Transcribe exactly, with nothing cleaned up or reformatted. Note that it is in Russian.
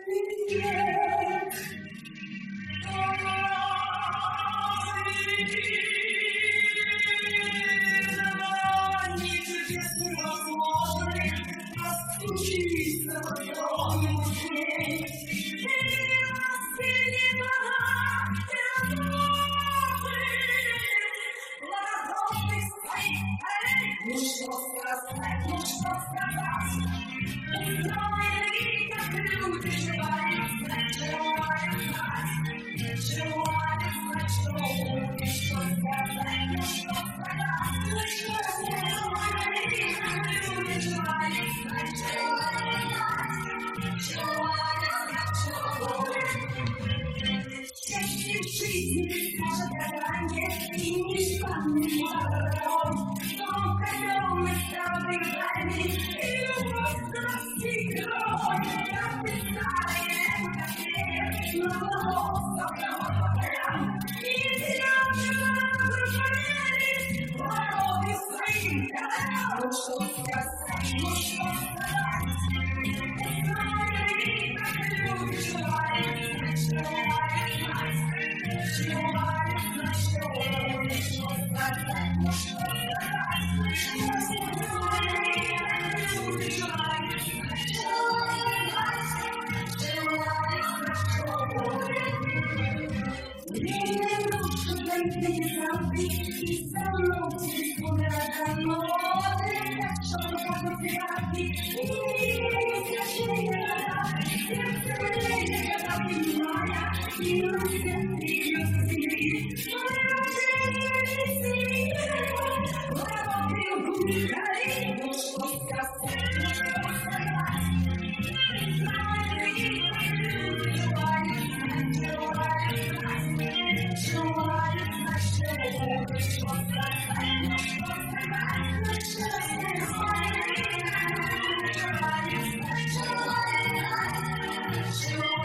Ну что сказать, ну что сказать? Устроили, как люди желают знать, желают знать, желают знать, что будет, что сказать, ну что сказать, ну что устроили, как люди желают знать, желают знать, желают знать, что будет. Счастье в жизни может заранее и нежданный морозом. Мы стали вами, и любовь достигла, я писаю, но прям и я ворот своим, ну что сказать, ну что сказать, знали, как люди желают, желают знать, желают знать, что будет, что сказать, ну что сказать. Sure.